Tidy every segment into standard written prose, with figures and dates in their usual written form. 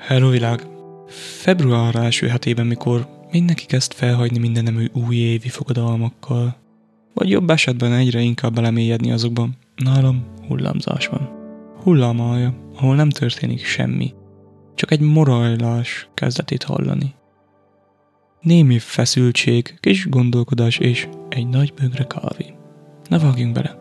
Hello világ! Február első hetében, mikor mindenki kezd felhagyni mindennemű újévi fogadalmakkal, vagy jobb esetben egyre inkább belemélyedni azokban, nálam hullámzás van. Hullámalja, ahol nem történik semmi, csak egy morajlás kezdetét hallani. Némi feszültség, kis gondolkodás és egy nagy bögre kávé. Na vágjunk bele!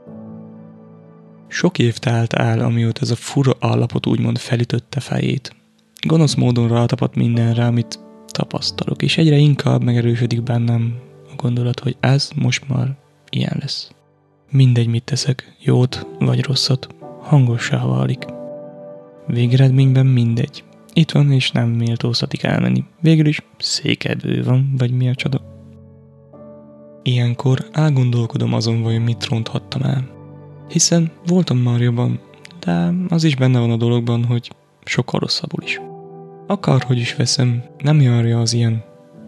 Sok év telt el, amióta ez a fura állapot úgymond felütötte fejét. Gonosz módon rátapadt mindenre, amit tapasztalok, és egyre inkább megerősödik bennem a gondolat, hogy ez most már ilyen lesz. Mindegy, mit teszek, jót vagy rosszat, hangossá válik. Végeredményben mindegy. Itt van, és nem méltóztatik elmenni. Végül is székelbő van, vagy mi a csoda. Ilyenkor elgondolkodom azon, vajon mit ronthattam el. Hiszen voltam már jobban, de az is benne van a dologban, hogy sokkal rosszabbul is. Akárhogy is veszem, nem járja az ilyen.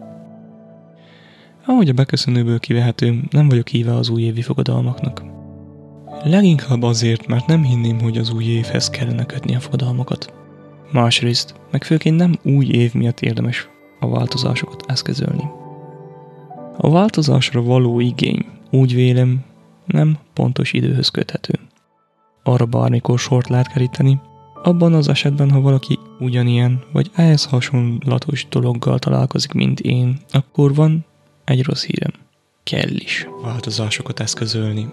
Ahogy a beköszönőből kivehető, nem vagyok híve az újévi fogadalmaknak. Leginkább azért, mert nem hinném, hogy az új évhez kellene kötni a fogadalmakat. Másrészt, meg főként nem új év miatt érdemes a változásokat eszközölni. A változásra való igény, úgy vélem, nem pontos időhöz köthető. Arra bármikor sort lehet keríteni, abban az esetben, ha valaki ugyanilyen, vagy ehhez hasonlatos dologgal találkozik, mint én, akkor van egy rossz hírem. Kell is változásokat eszközölni.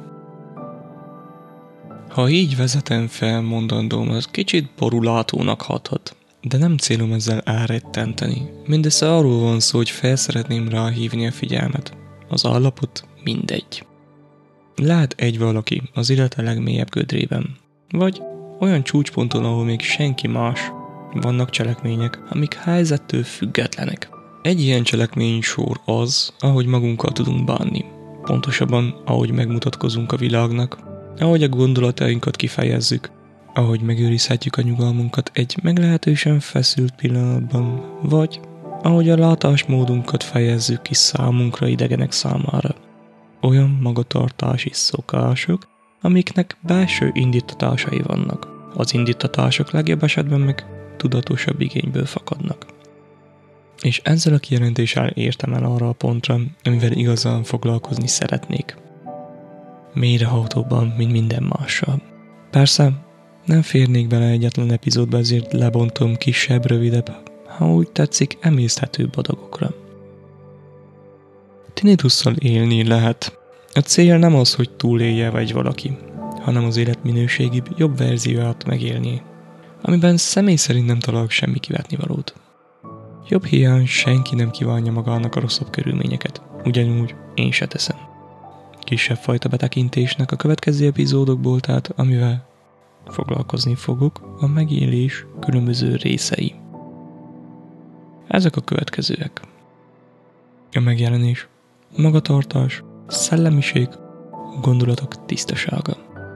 Ha így vezetem fel mondandóm, az kicsit borulátónak hathat, de nem célom ezzel elrettenteni. Mindössze arról van szó, hogy fel szeretném ráhívni a figyelmet. Az állapot mindegy. Lehet egy valaki az élete legmélyebb gödrében, vagy olyan csúcsponton, ahol még senki más, vannak cselekmények, amik helyzettől függetlenek. Egy ilyen cselekmény sor az, ahogy magunkkal tudunk bánni. Pontosabban, ahogy megmutatkozunk a világnak, ahogy a gondolatainkat kifejezzük, ahogy megőrizhetjük a nyugalmunkat egy meglehetősen feszült pillanatban, vagy ahogy a látásmódunkat fejezzük ki számunkra idegenek számára. Olyan magatartási szokások, amiknek belső indítatásai vannak. Az indítatások legjobb esetben meg tudatosabb igényből fakadnak. És ezzel a kijelentéssel értem el arra a pontra, amivel igazán foglalkozni szeretnék. Mélyrehatóbban, mint minden mással. Persze, nem férnék bele egyetlen epizódba, ezért lebontom kisebb, rövidebb, ha úgy tetszik, emészthetőbb adagokra. Tinnitusszal élni lehet. A cél nem az, hogy túlélje vagy valaki, hanem az életminőségibb, jobb verzióját megélni, amiben személy szerint nem találok semmi kivetnivalót. Jobb hiány senki nem kívánja magának a rosszabb körülményeket, ugyanúgy én se teszem. Kisebb fajta betekintésnek a következő epizódokból, tehát amivel foglalkozni fogok, a megélés különböző részei. Ezek a következőek. A megjelenés, magatartás, szellemiség, gondolatok tisztasága.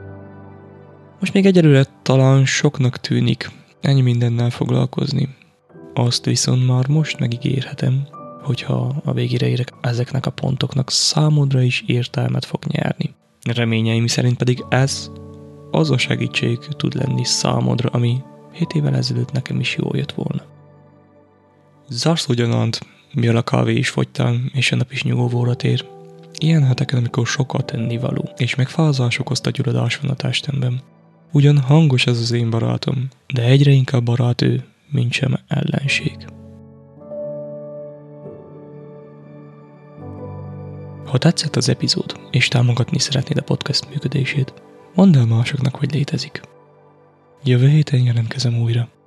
Most még egyelőre talán soknak tűnik ennyi mindennel foglalkozni. Azt viszont már most megígérhetem, hogyha a végére érek, ezeknek a pontoknak számodra is értelmet fog nyerni. Reményeim szerint pedig ez az a segítség tud lenni számodra, ami 7 évvel ezelőtt nekem is jól jött volna. Zárszó gyanánt, mivel a kávé is fogytál, és a nap is nyugovóra tér. Ilyen heteken, amikor sokat tennivaló, és megfázás okozta gyulladás van a testemben. Ugyan hangos ez az én barátom, de egyre inkább barát ő, mint sem ellenség. Ha tetszett az epizód, és támogatni szeretnéd a podcast működését, mondd el másoknak, hogy létezik. Jövő héten jelentkezem újra.